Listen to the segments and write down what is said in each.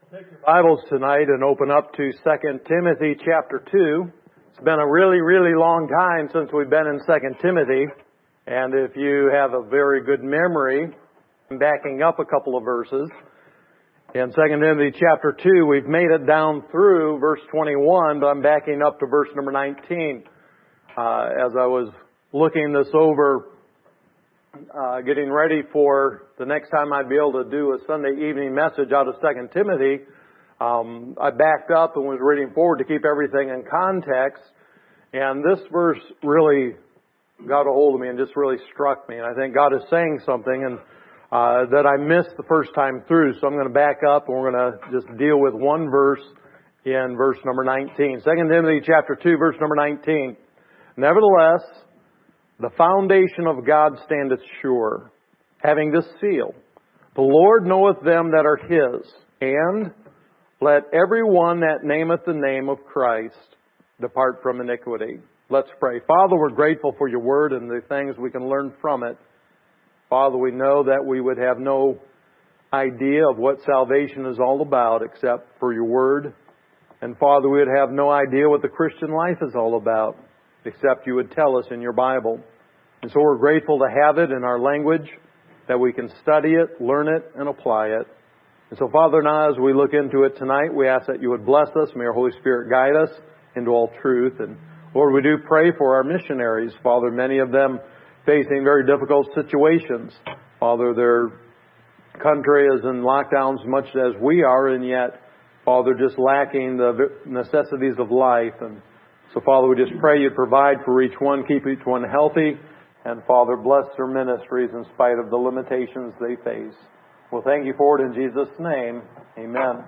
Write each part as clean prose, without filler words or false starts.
Take your Bibles tonight and open up to 2 Timothy chapter 2. It's been a really, really long time since we've been in 2 Timothy. And if you have a very good memory, I'm backing up a couple of verses. In 2 Timothy chapter 2, we've made it down through verse 21, but I'm backing up to verse number 19. As I was looking this over, getting ready for the next time I'd be able to do a Sunday evening message out of 2 Timothy, I backed up and was reading forward to keep everything in context. And this verse really got a hold of me and just really struck me. And I think God is saying something and that I missed the first time through. So I'm going to back up and we're going to just deal with one verse in verse number 19. 2 Timothy chapter 2, verse number 19. Nevertheless, the foundation of God standeth sure, having this seal. The Lord knoweth them that are His, and let every one that nameth the name of Christ depart from iniquity. Let's pray. Father, we're grateful for your word and the things we can learn from it. Father, we know that we would have no idea of what salvation is all about except for your word. And Father, we would have no idea what the Christian life is all about except you would tell us in your Bible. And so we're grateful to have it in our language, that we can study it, learn it, and apply it. And so, Father, now as we look into it tonight, we ask that you would bless us. May your Holy Spirit guide us into all truth. And Lord, we do pray for our missionaries. Father, many of them facing very difficult situations. Father, their country is in lockdowns much as we are, and yet, Father, just lacking the necessities of life. And so, Father, we just pray you'd provide for each one, keep each one healthy. And Father, bless their ministries in spite of the limitations they face. Well, thank you for it in Jesus' name. Amen.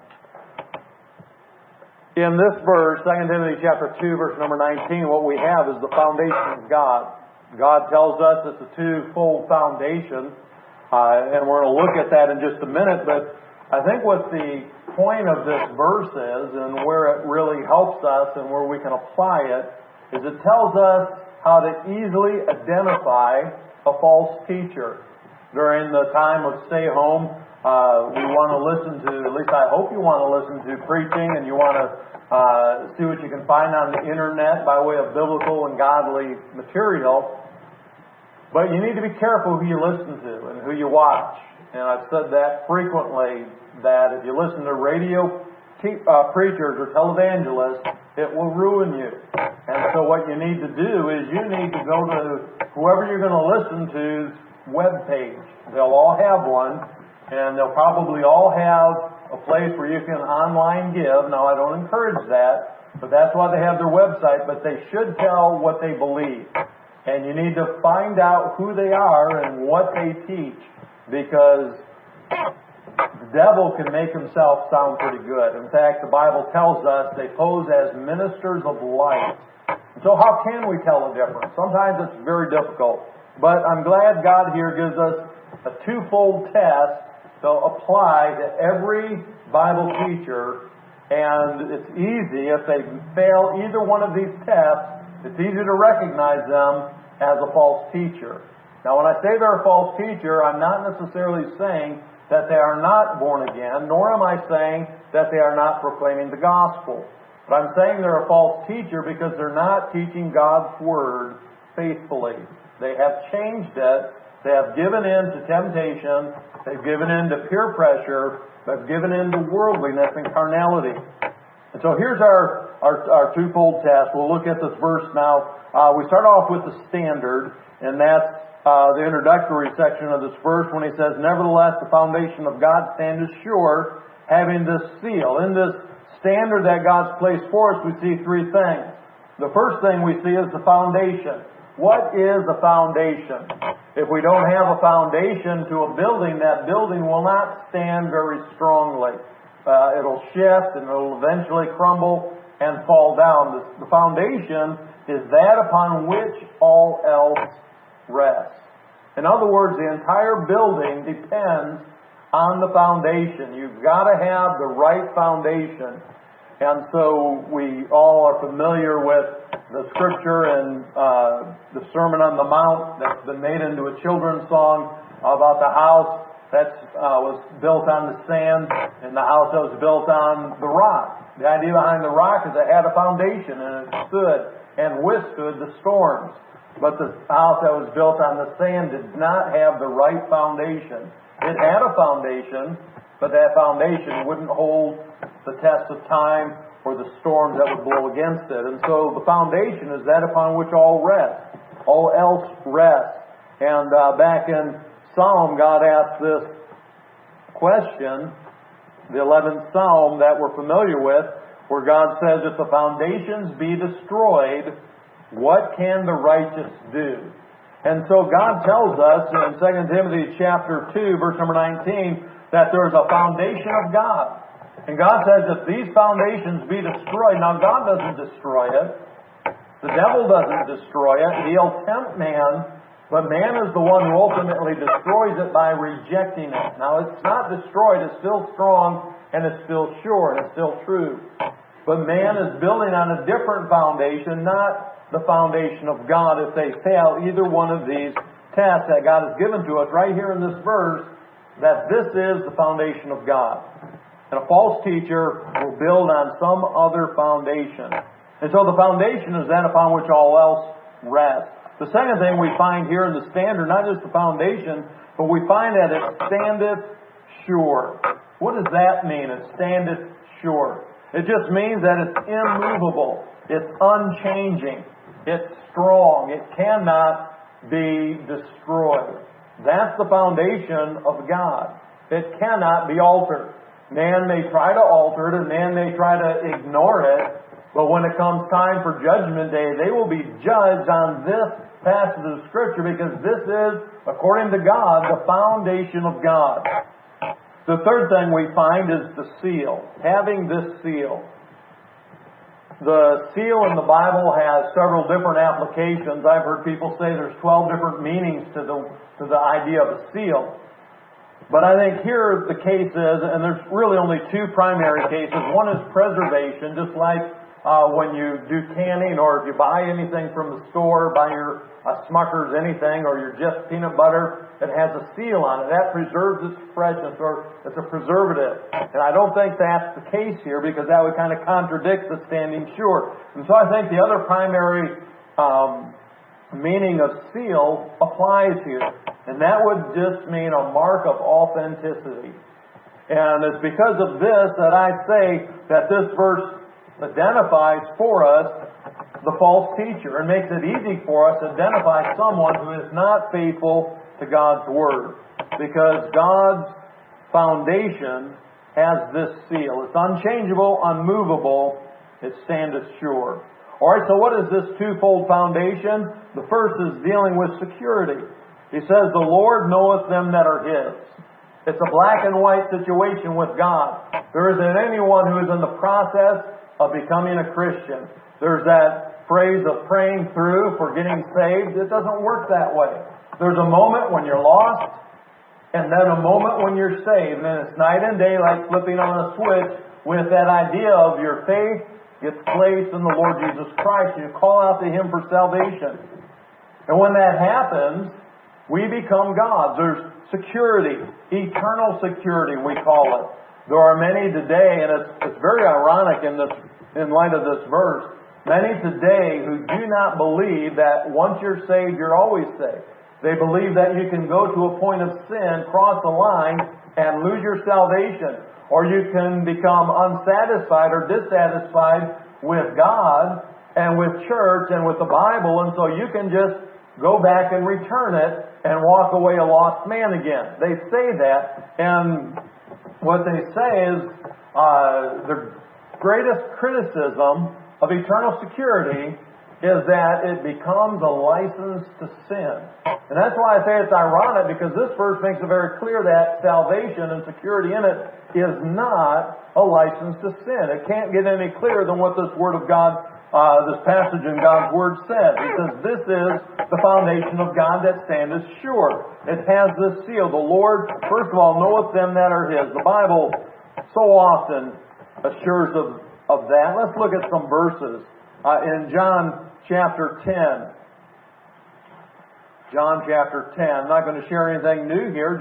In this verse, 2 Timothy chapter 2, verse number 19, what we have is the foundation of God. God tells us it's a twofold foundation. And we're going to look at that in just a minute. But I think what the point of this verse is, and where it really helps us and where we can apply it, is it tells us how to easily identify a false teacher. During the time of stay home, we want to listen to, at least I hope you want to listen to preaching, and you want to see what you can find on the internet by way of biblical and godly material. But you need to be careful who you listen to and who you watch. And I've said that frequently, that if you listen to radio preachers or televangelists, it will ruin you. And so what you need to do is you need to go to whoever you're going to listen to's webpage. They'll all have one, and they'll probably all have a place where you can online give. Now, I don't encourage that, but that's why they have their website. But they should tell what they believe. And you need to find out who they are and what they teach, because the devil can make himself sound pretty good. In fact, the Bible tells us they pose as ministers of light. So how can we tell the difference? Sometimes it's very difficult. But I'm glad God here gives us a twofold test to apply to every Bible teacher. And it's easy, if they fail either one of these tests, it's easy to recognize them as a false teacher. Now, when I say they're a false teacher, I'm not necessarily saying that they are not born again, nor am I saying that they are not proclaiming the gospel. But I'm saying they're a false teacher because they're not teaching God's Word faithfully. They have changed it. They have given in to temptation. They've given in to peer pressure. They've given in to worldliness and carnality. And so here's our twofold test. We'll look at this verse now. We start off with the standard, and that's the introductory section of this verse when he says, nevertheless, the foundation of God standeth sure, having this seal. In this standard that God's placed for us, we see three things. The first thing we see is the foundation. What is a foundation? If we don't have a foundation to a building, that building will not stand very strongly. It'll shift and it'll eventually crumble and fall down. The foundation is that upon which all else rests. In other words, the entire building depends on the foundation. You've got to have the right foundation. And so we all are familiar with the scripture and the Sermon on the Mount that's been made into a children's song about the house that was built on the sand and the house that was built on the rock. The idea behind the rock is it had a foundation and it stood and withstood the storms. But the house that was built on the sand did not have the right foundation. It had a foundation, but that foundation wouldn't hold the test of time or the storms that would blow against it. And so the foundation is that upon which all else rests. And back in Psalm, God asked this question, the 11th Psalm that we're familiar with, where God says, if the foundations be destroyed, what can the righteous do? And so God tells us in 2 Timothy chapter 2, verse number 19, that there's a foundation of God. And God says if these foundations be destroyed, now God doesn't destroy it. The devil doesn't destroy it. He'll tempt man, but man is the one who ultimately destroys it by rejecting it. Now it's not destroyed, it's still strong, and it's still sure, and it's still true. But man is building on a different foundation, not the foundation of God. If they fail either one of these tests that God has given to us right here in this verse, that this is the foundation of God. And a false teacher will build on some other foundation. And so the foundation is that upon which all else rests. The second thing we find here in the standard, not just the foundation, but we find that it standeth sure. What does that mean? It standeth sure. It just means that it's immovable. It's unchanging. It's strong. It cannot be destroyed. That's the foundation of God. It cannot be altered. Man may try to alter it, and man may try to ignore it, but when it comes time for Judgment Day, they will be judged on this passage of Scripture because this is, according to God, the foundation of God. The third thing we find is the seal. Having this seal. The seal in the Bible has several different applications. I've heard people say there's 12 different meanings to the idea of a seal. But I think here the case is, and there's really only two primary cases. One is preservation, just like when you do canning, or if you buy anything from the store, buy your Smucker's anything, or your Jif peanut butter, it has a seal on it. That preserves its freshness, or it's a preservative. And I don't think that's the case here, because that would kind of contradict the standing sure. And so I think the other primary meaning of seal applies here. And that would just mean a mark of authenticity. And it's because of this that I say that this verse identifies for us the false teacher and makes it easy for us to identify someone who is not faithful to God's Word. Because God's foundation has this seal. It's unchangeable, unmovable, it standeth sure. Alright, so what is this twofold foundation? The first is dealing with security. He says, the Lord knoweth them that are His. It's a black and white situation with God. There isn't anyone who is in the process of becoming a Christian. There's that phrase of praying through for getting saved. It doesn't work that way. There's a moment when you're lost, and then a moment when you're saved. And it's night and day, like flipping on a switch, with that idea of your faith gets placed in the Lord Jesus Christ. You call out to Him for salvation. And when that happens, we become God's. There's security, eternal security we call it. There are many today, and it's very ironic in light of this verse, many today who do not believe that once you're saved, you're always saved. They believe that you can go to a point of sin, cross the line, and lose your salvation. Or you can become unsatisfied or dissatisfied with God and with church and with the Bible, and so you can just go back and return it and walk away a lost man again. They say that, and what they say is the greatest criticism of eternal security is that it becomes a license to sin. And that's why I say it's ironic, because this verse makes it very clear that salvation and security in it is not a license to sin. It can't get any clearer than what this Word of God, this passage in God's Word says. It says, this is the foundation of God that standeth sure. It has this seal. The Lord, first of all, knoweth them that are His. The Bible so often assures of that. Let's look at some verses. In John chapter 10. John chapter 10. I'm not going to share anything new here, just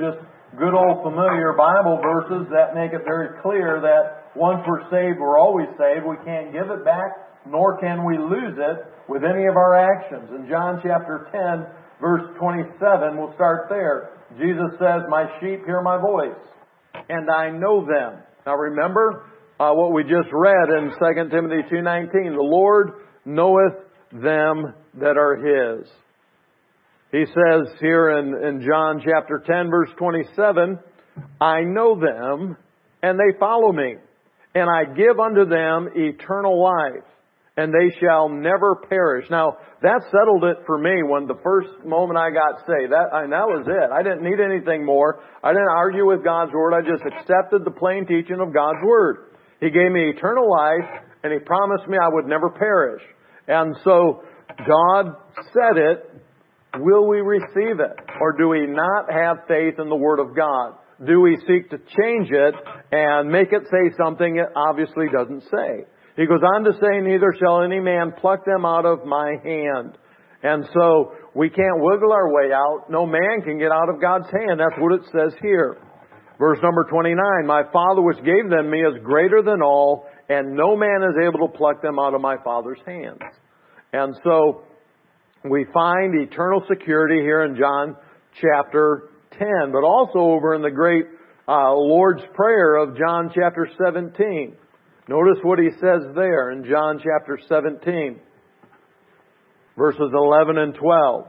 good old familiar Bible verses that make it very clear that once we're saved, we're always saved. We can't give it back, nor can we lose it with any of our actions. In John chapter 10, verse 27, we'll start there. Jesus says, "My sheep hear my voice, and I know them." Now remember what we just read in 2 Timothy 2:19. The Lord knoweth them that are His. He says here in John chapter 10, verse 27, "I know them, and they follow me. And I give unto them eternal life, and they shall never perish." Now, that settled it for me when the first moment I got saved. That was it. I didn't need anything more. I didn't argue with God's Word. I just accepted the plain teaching of God's Word. He gave me eternal life, and He promised me I would never perish. And so, God said it. Will we receive it? Or do we not have faith in the Word of God? Do we seek to change it and make it say something it obviously doesn't say? He goes on to say, "Neither shall any man pluck them out of my hand." And so we can't wiggle our way out. No man can get out of God's hand. That's what it says here. Verse number 29, "My Father which gave them me is greater than all, and no man is able to pluck them out of my Father's hands." And so we find eternal security here in John chapter 10, but also over in the great Lord's Prayer of John chapter 17. Notice what He says there in John chapter 17, verses 11 and 12.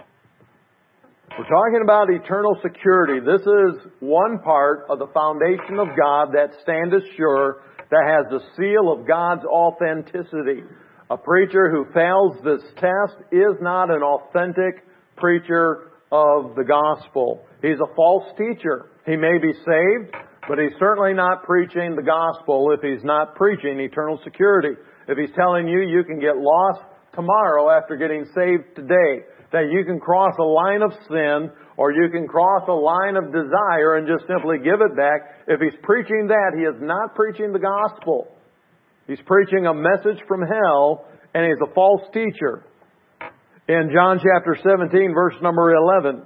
We're talking about eternal security. This is one part of the foundation of God that standeth sure, that has the seal of God's authenticity. A preacher who fails this test is not an authentic preacher of the gospel. He's a false teacher. He may be saved, but he's certainly not preaching the gospel if he's not preaching eternal security. If he's telling you you can get lost tomorrow after getting saved today, that you can cross a line of sin or you can cross a line of desire and just simply give it back, if he's preaching that, he is not preaching the gospel. He's preaching a message from hell, and he's a false teacher. In John chapter 17, verse number 11,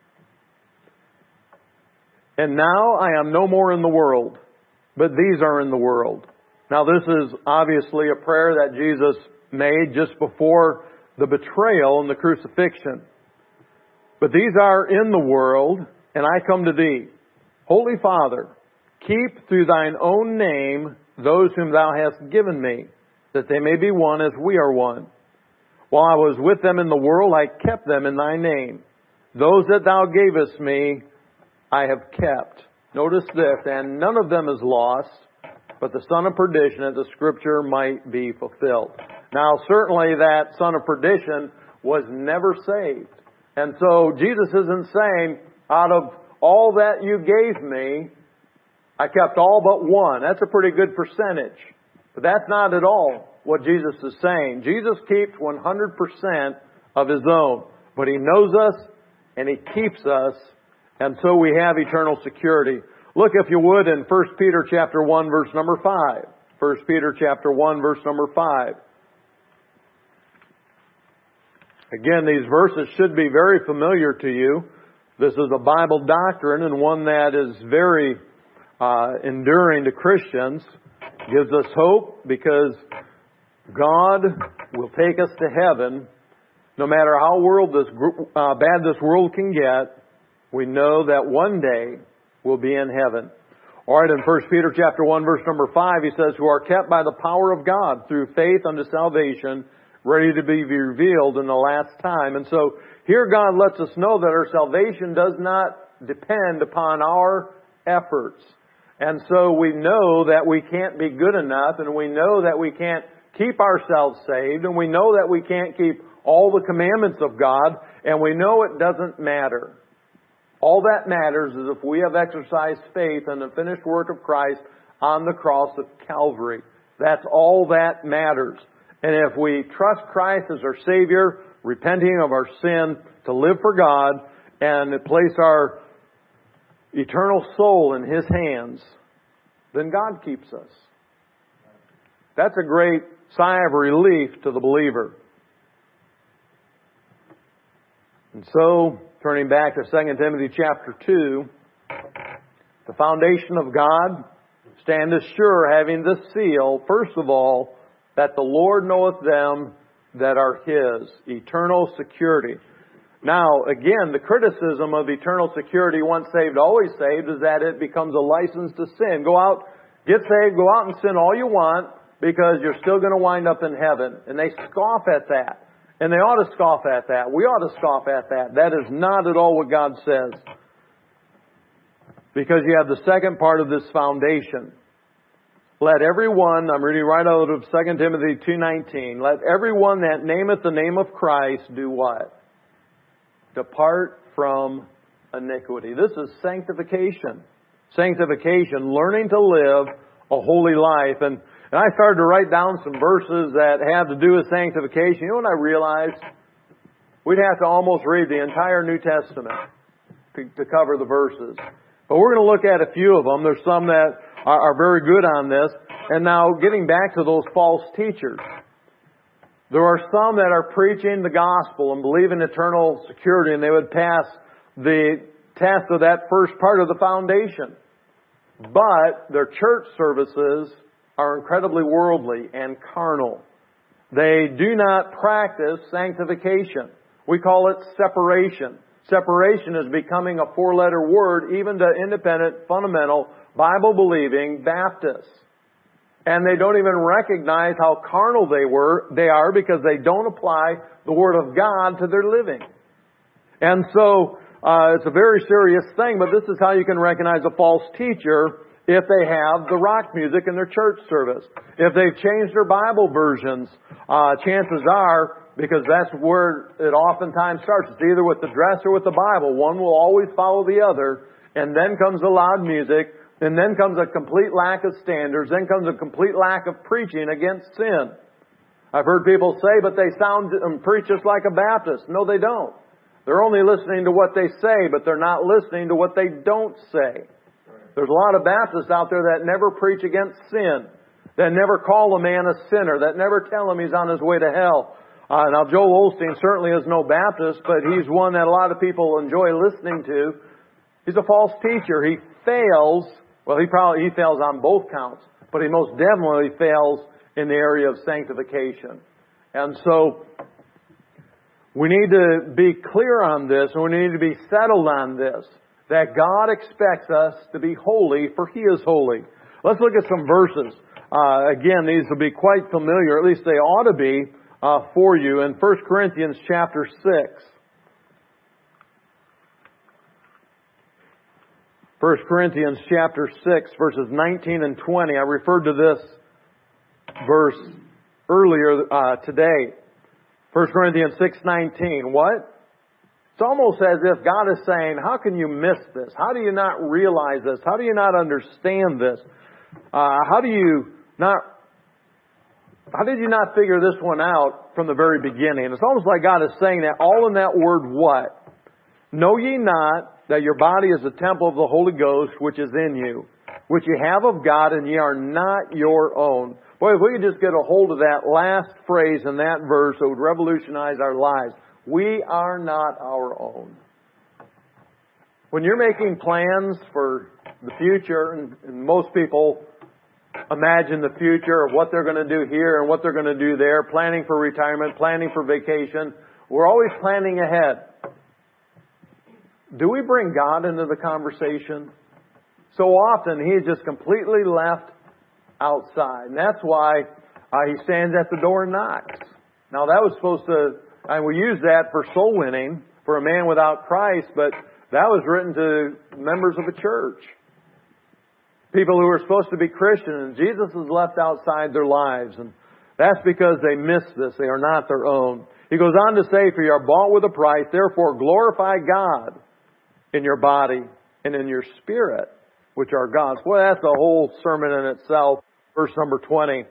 "And now I am no more in the world, but these are in the world." Now this is obviously a prayer that Jesus made just before the betrayal and the crucifixion. "But these are in the world, and I come to thee. Holy Father, keep through thine own name those whom thou hast given me, that they may be one as we are one. While I was with them in the world, I kept them in thy name. Those that thou gavest me, I have kept." Notice this, "And none of them is lost, but the son of perdition, that the scripture might be fulfilled." Now, certainly that son of perdition was never saved. And so Jesus isn't saying, out of all that you gave me, I kept all but one. That's a pretty good percentage. But that's not at all what Jesus is saying. Jesus keeps 100% of His own. But He knows us and He keeps us. And so we have eternal security. Look, if you would, in 1 Peter chapter 1, verse number 5. 1 Peter chapter 1, verse number 5. Again, these verses should be very familiar to you. This is a Bible doctrine and one that is very enduring to Christians. Gives us hope because God will take us to heaven. No matter how bad this world can get, we know that one day we'll be in heaven. All right, in 1 Peter chapter 1, verse number 5, he says, "Who are kept by the power of God through faith unto salvation, ready to be revealed in the last time." And so here God lets us know that our salvation does not depend upon our efforts. And so we know that we can't be good enough, and we know that we can't keep ourselves saved, and we know that we can't keep all the commandments of God, and we know it doesn't matter. All that matters is if we have exercised faith in the finished work of Christ on the cross of Calvary. That's all that matters. And if we trust Christ as our Savior, repenting of our sin, to live for God, and place our eternal soul in His hands, then God keeps us. That's a great sigh of relief to the believer. And so, turning back to 2 Timothy chapter 2, The foundation of God, stand assured, having this seal, first of all, that the Lord knoweth them that are His. Eternal security. Now, again, the criticism of eternal security, once saved, always saved, is that it becomes a license to sin. Go out, get saved, go out and sin all you want, because you're still going to wind up in heaven. And they scoff at that. And they ought to scoff at that. We ought to scoff at that. That is not at all what God says. Because you have the second part of this foundation. Let everyone, I'm reading right out of 2 Timothy 2:19, let everyone that nameth the name of Christ do what? Depart from iniquity. This is sanctification. Sanctification, learning to live a holy life. And I started to write down some verses that have to do with sanctification. You know what I realized? We'd have to almost read the entire New Testament to cover the verses. But we're going to look at a few of them. There's some that are very good on this. And now getting back to those false teachers. There are some that are preaching the gospel and believe in eternal security, and they would pass the test of that first part of the foundation. But their church services are incredibly worldly and carnal. They do not practice sanctification. We call it separation. Separation is becoming a four-letter word even to independent, fundamental, Bible-believing Baptists. And they don't even recognize how carnal they are because they don't apply the Word of God to their living. And so, it's a very serious thing, but this is how you can recognize a false teacher if they have the rock music in their church service. If they've changed their Bible versions, chances are, because that's where it oftentimes starts, it's either with the dress or with the Bible. One will always follow the other, and then comes the loud music, and then comes a complete lack of standards. Then comes a complete lack of preaching against sin. I've heard people say, but they sound and preach just like a Baptist. No, they don't. They're only listening to what they say, but they're not listening to what they don't say. There's a lot of Baptists out there that never preach against sin. That never call a man a sinner. That never tell him he's on his way to hell. Now, Joel Osteen certainly is no Baptist, but he's one that a lot of people enjoy listening to. He's a false teacher. He fails. Well, he fails on both counts, but he most definitely fails in the area of sanctification. And so, we need to be clear on this, and we need to be settled on this, that God expects us to be holy, for He is holy. Let's look at some verses. Again, these will be quite familiar, at least they ought to be, for you, in 1 Corinthians chapter 6. 1 Corinthians chapter 6, verses 19 and 20. I referred to this verse earlier today. 1 Corinthians 6:19. What? It's almost as if God is saying, how can you miss this? How do you not realize this? How do you not understand this? How did you not figure this one out from the very beginning? It's almost like God is saying that all in that word what? Know ye not that your body is a temple of the Holy Ghost, which is in you, which ye have of God, and ye are not your own. Boy, if we could just get a hold of that last phrase in that verse, it would revolutionize our lives. We are not our own. When you're making plans for the future, and most people imagine the future of what they're going to do here and what they're going to do there, planning for retirement, planning for vacation, we're always planning ahead. Do we bring God into the conversation? So often He is just completely left outside. And that's why He stands at the door and knocks. Now that was supposed to, and we use that for soul winning, for a man without Christ, but that was written to members of a church. People who are supposed to be Christians. Jesus is left outside their lives. And that's because they miss this. They are not their own. He goes on to say, for you are bought with a price, therefore glorify God in your body and in your spirit, which are God's. Well, that's a whole sermon in itself. Verse number 20.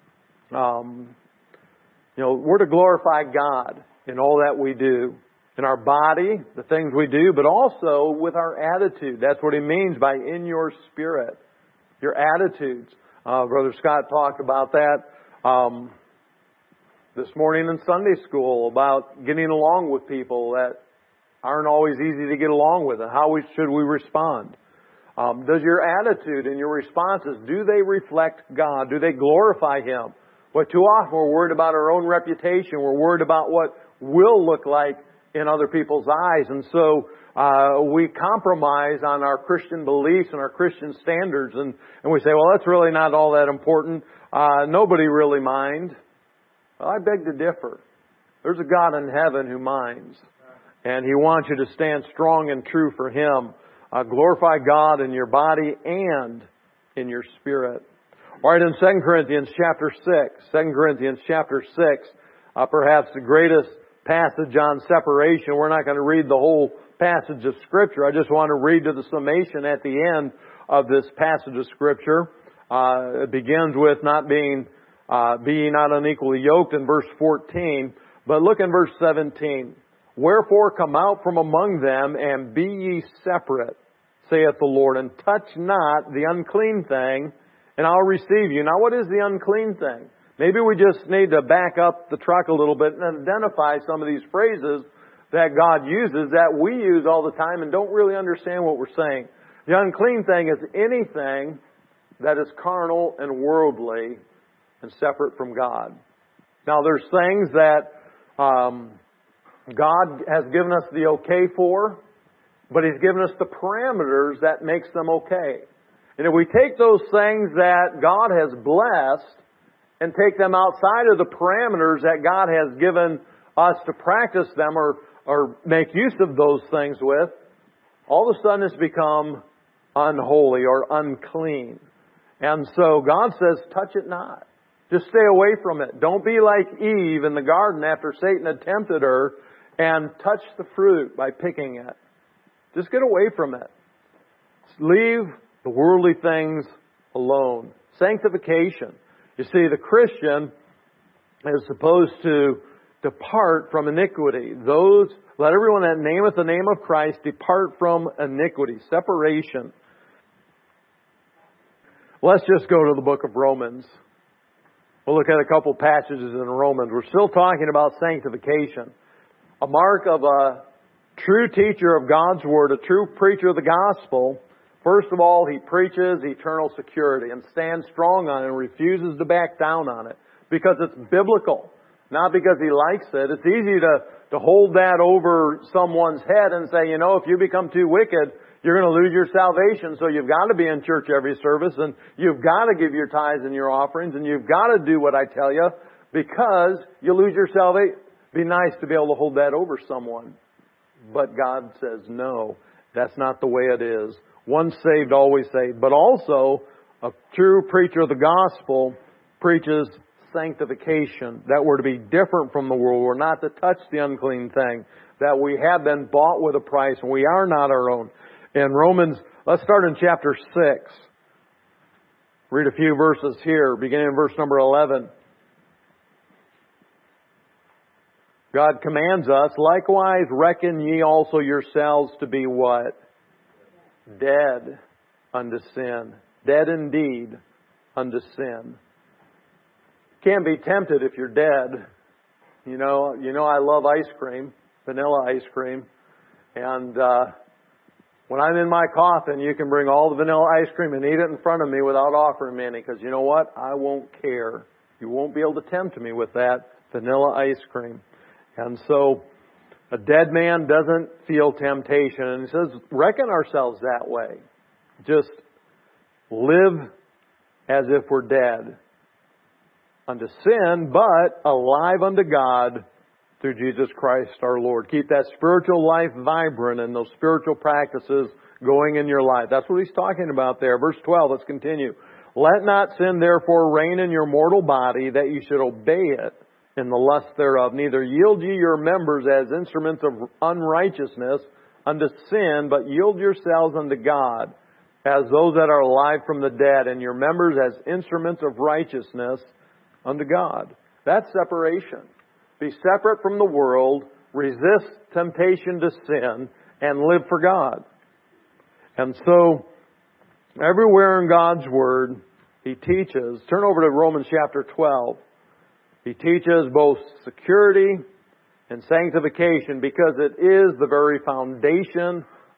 We're to glorify God in all that we do. In our body, the things we do, but also with our attitude. That's what He means by in your spirit. Your attitudes. Brother Scott talked about that this morning in Sunday school, about getting along with people that aren't always easy to get along with, and how should we respond. Does your attitude and your responses, do they reflect God? Do they glorify Him? But too often we're worried about our own reputation. We're worried about what we'll look like in other people's eyes. And so we compromise on our Christian beliefs and our Christian standards. And we say, well, that's really not all that important. Nobody really minds. Well, I beg to differ. There's a God in heaven who minds. And He wants you to stand strong and true for Him. Glorify God in your body and in your spirit. All right, in 2 Corinthians chapter 6, 2 Corinthians chapter 6, perhaps the greatest passage on separation. We're not going to read the whole passage of Scripture. I just want to read to the summation at the end of this passage of Scripture. It begins with be ye not unequally yoked in verse 14. But look in verse 17. Wherefore come out from among them and be ye separate, saith the Lord, and touch not the unclean thing, and I'll receive you. Now what is the unclean thing? Maybe we just need to back up the truck a little bit and identify some of these phrases that God uses that we use all the time and don't really understand what we're saying. The unclean thing is anything that is carnal and worldly and separate from God. Now there's things that God has given us the okay for, but He's given us the parameters that makes them okay. And if we take those things that God has blessed and take them outside of the parameters that God has given us to practice them or make use of those things with, all of a sudden it's become unholy or unclean. And so God says, touch it not. Just stay away from it. Don't be like Eve in the garden after Satan had tempted her and touch the fruit by picking it. Just get away from it. Leave the worldly things alone. Sanctification. You see, the Christian is supposed to depart from iniquity. Let everyone that nameth the name of Christ depart from iniquity. Separation. Let's just go to the book of Romans. We'll look at a couple passages in Romans. We're still talking about sanctification. A mark of a true teacher of God's Word, a true preacher of the gospel. First of all, he preaches eternal security and stands strong on it and refuses to back down on it because it's biblical, not because he likes it. It's easy to hold that over someone's head and say, if you become too wicked, you're going to lose your salvation. So you've got to be in church every service and you've got to give your tithes and your offerings and you've got to do what I tell you because you lose your salvation. It'd be nice to be able to hold that over someone. But God says, no, that's not the way it is. Once saved, always saved. But also, a true preacher of the gospel preaches sanctification. That we're to be different from the world. We're not to touch the unclean thing. That we have been bought with a price and we are not our own. In Romans, let's start in chapter 6. Read a few verses here, beginning in verse number 11. God commands us, likewise reckon ye also yourselves to be what? Dead unto sin. Dead indeed unto sin. Can't be tempted if you're dead. You know I love ice cream, vanilla ice cream. And when I'm in my coffin, you can bring all the vanilla ice cream and eat it in front of me without offering me any. Because you know what? I won't care. You won't be able to tempt me with that vanilla ice cream. And so a dead man doesn't feel temptation. And he says, reckon ourselves that way. Just live as if we're dead unto sin, but alive unto God through Jesus Christ our Lord. Keep that spiritual life vibrant and those spiritual practices going in your life. That's what he's talking about there. Verse 12, let's continue. Let not sin therefore reign in your mortal body, that you should obey it in the lust thereof. Neither yield ye your members as instruments of unrighteousness unto sin, but yield yourselves unto God as those that are alive from the dead, and your members as instruments of righteousness unto God. That's separation. Be separate from the world, resist temptation to sin, and live for God. And so, everywhere in God's Word, He teaches. Turn over to Romans chapter 12. He teaches both security and sanctification because it is the very foundation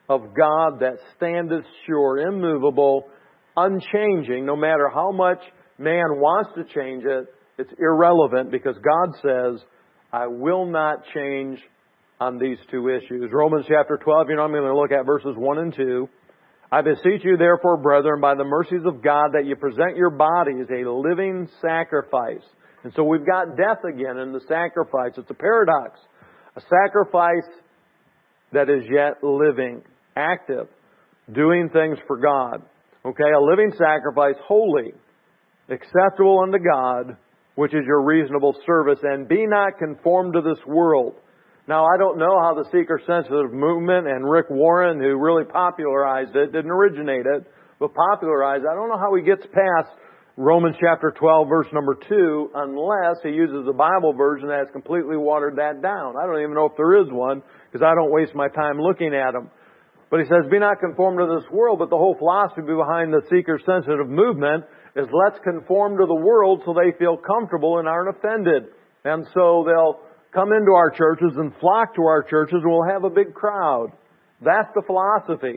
of God that standeth sure, immovable, unchanging, no matter how much man wants to change it, it's irrelevant because God says, I will not change on these two issues. Romans chapter 12, I'm going to look at verses 1 and 2. I beseech you therefore, brethren, by the mercies of God, that you present your bodies a living sacrifice. And so we've got death again in the sacrifice. It's a paradox. A sacrifice that is yet living, active, doing things for God. Okay, a living sacrifice, holy, acceptable unto God, which is your reasonable service, and be not conformed to this world. Now, I don't know how the seeker-sensitive movement and Rick Warren, who really popularized it, didn't originate it, but popularized it. I don't know how he gets past Romans chapter 12, verse number 2, unless he uses a Bible version that has completely watered that down. I don't even know if there is one, because I don't waste my time looking at them. But he says, be not conformed to this world, but the whole philosophy behind the seeker-sensitive movement is let's conform to the world so they feel comfortable and aren't offended. And so they'll come into our churches and flock to our churches and we'll have a big crowd. That's the philosophy.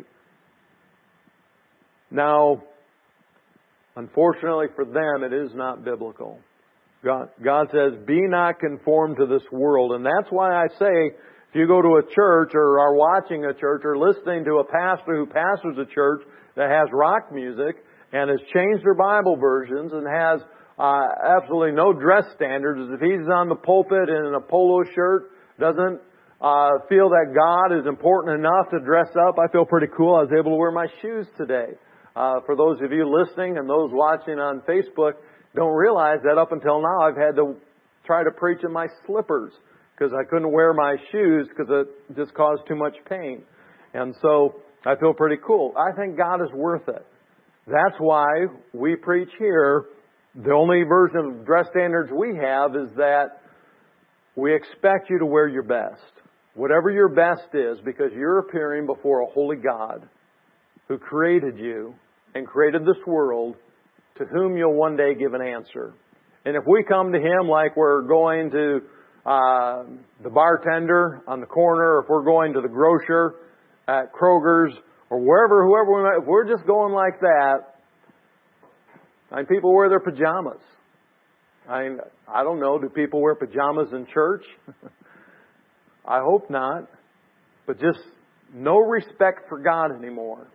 Now, unfortunately for them, it is not biblical. God says, be not conformed to this world. And that's why I say, if you go to a church or are watching a church or listening to a pastor who pastors a church that has rock music and has changed their Bible versions and has absolutely no dress standards, as if he's on the pulpit in a polo shirt, doesn't feel that God is important enough to dress up. I feel pretty cool. I was able to wear my shoes today. For those of you listening and those watching on Facebook, don't realize that up until now I've had to try to preach in my slippers because I couldn't wear my shoes because it just caused too much pain. And so I feel pretty cool. I think God is worth it. That's why we preach here. The only version of dress standards we have is that we expect you to wear your best. Whatever your best is, because you're appearing before a holy God who created you and created this world, to whom you'll one day give an answer. And if we come to Him like we're going to the bartender on the corner, or if we're going to the grocer at Kroger's, or whoever we might, if we're just going like that, people wear their pajamas. I don't know, do people wear pajamas in church? I hope not. But just no respect for God anymore.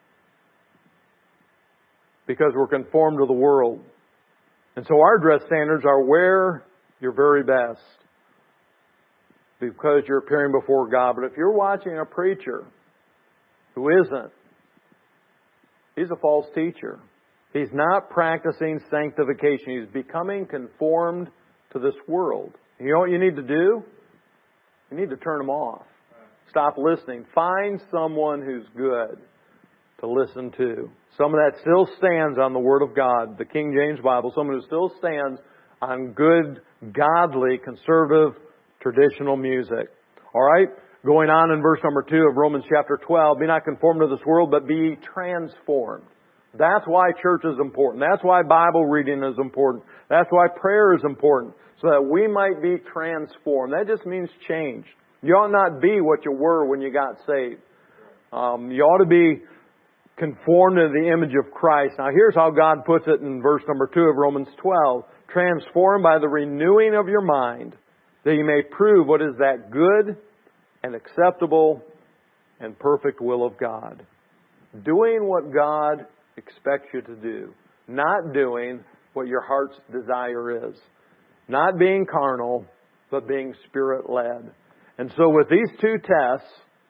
Because we're conformed to the world. And so our dress standards are wear your very best. Because you're appearing before God. But if you're watching a preacher who isn't, he's a false teacher. He's not practicing sanctification. He's becoming conformed to this world. You know what you need to do? You need to turn them off. Stop listening. Find someone who's good to listen to. Someone that still stands on the Word of God, the King James Bible. Someone who still stands on good, godly, conservative, traditional music. All right? Going on in verse number 2 of Romans chapter 12, be not conformed to this world, but be transformed. That's why church is important. That's why Bible reading is important. That's why prayer is important. So that we might be transformed. That just means change. You ought not be what you were when you got saved. You ought to be conformed to the image of Christ. Now here's how God puts it in verse number 2 of Romans 12. Transformed by the renewing of your mind, that you may prove what is that good and acceptable and perfect will of God. Doing what God expects you to do. Not doing what your heart's desire is. Not being carnal, but being Spirit-led. And so with these two tests,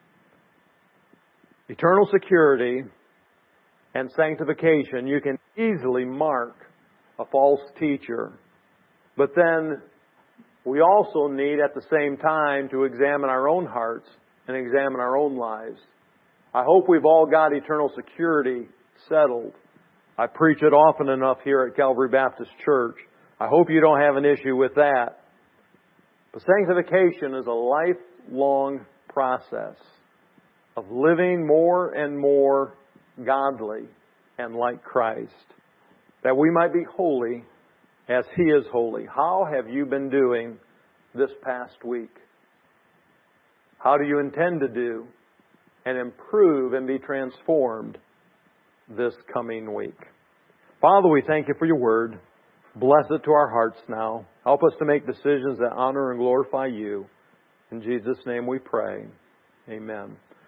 eternal security and sanctification, you can easily mark a false teacher. But then we also need at the same time to examine our own hearts and examine our own lives. I hope we've all got eternal security settled. I preach it often enough here at Calvary Baptist Church. I hope you don't have an issue with that. But sanctification is a lifelong process of living more and more godly and like Christ, that we might be holy as He is holy. How have you been doing this past week? How do you intend to do and improve and be transformed this coming week. Father, we thank You for Your Word. Bless it to our hearts now. Help us to make decisions that honor and glorify You. In Jesus' name we pray. Amen.